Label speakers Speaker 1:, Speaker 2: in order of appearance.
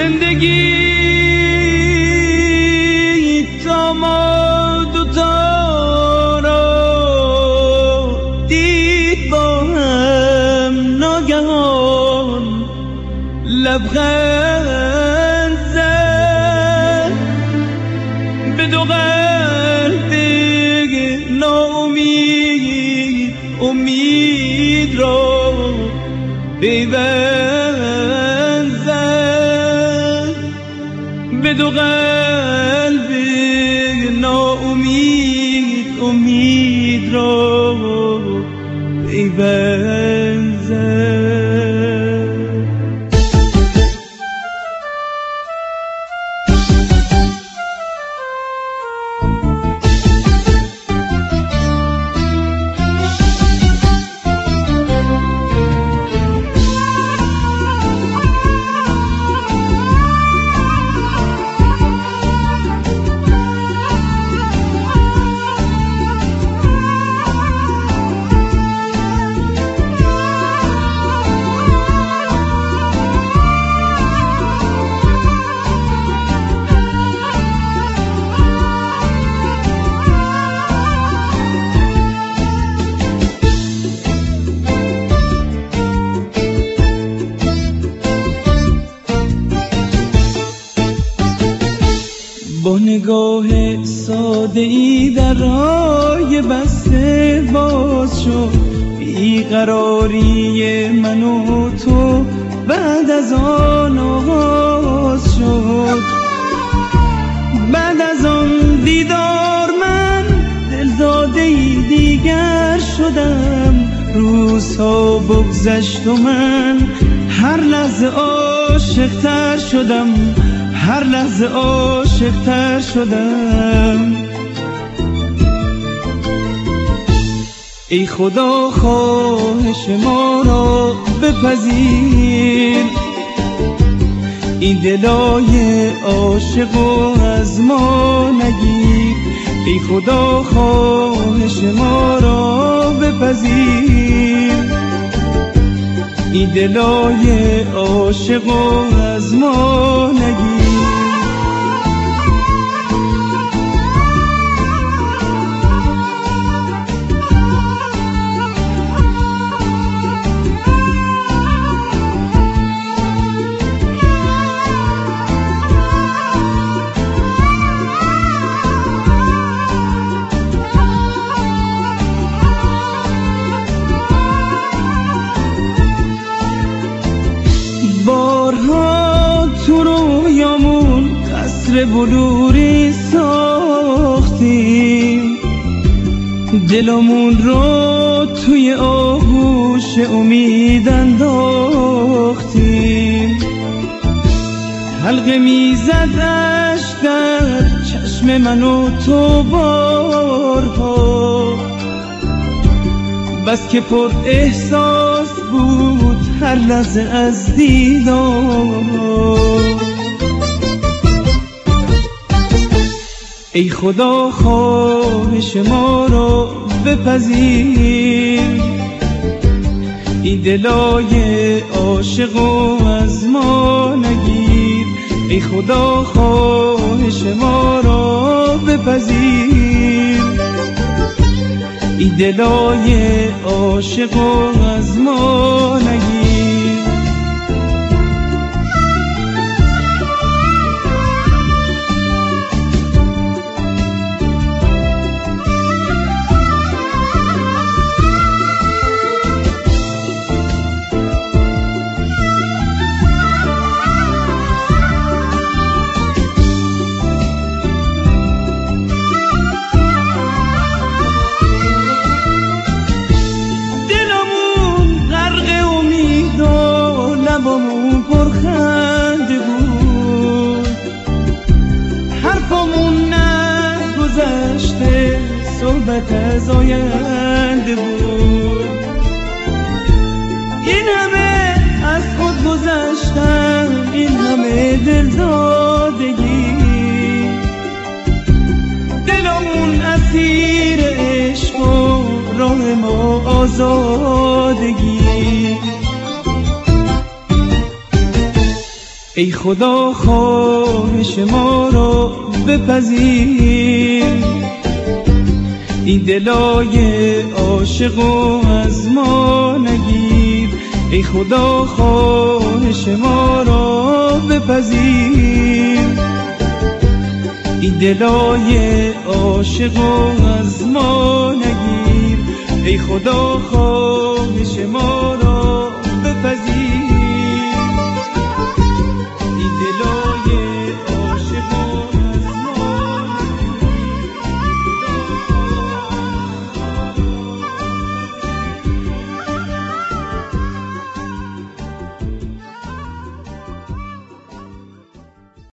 Speaker 1: زندگی تا ما دوتا را دید با هم ناگهان لبخند زد به دو قلب ناامید امید را پیوند زد به دو قلب ناامید امید را پیوند زد. با نگاه ساده ای در راه بسته باز شد بیقراری من و تو بعد از آن آغاز شد. بعد از آن دیدار من دلداده ای دیگر شدم. روزها بگذشت و من هر لحظه عاشق‌تر شدم، هر لحظه عاشق‌تر شدم. ای خدا خواهش ما را بپذیر، این دلای عاشق و از ما نگیر. ای خدا خواهش ما را بپذیر، این دلای عاشق و از ما نگیر. بارها تو رویامون قصر بلوری ساختیم، دلمون رو توی آغوش امید انداختیم. حلقه میزد اشک در چشم من و تو بارها، بس که پر احساس بود هر لحظه از دیدار. ای خدا خواهش ما را بپذیر، این دلای عاشق و از ما نگیر. ای خدا خواهش ما را بپذیر، این دلای عاشق و از ما نگیر. پرخنده بود، حرفمون نگذشته، صحبت از آینده بود. این همه از خود گذشتم، این همه دلدادگی، دلمون اسیر عشق و راه ما آزادگی. ای خدا خواهش ما را بپذیر، این دلای عاشقو از ما نگیر. ای خدا خواهش ما را بپذیر، این دلای عاشقو از ما نگیر. ای خدا خواهش ما را بپذیر.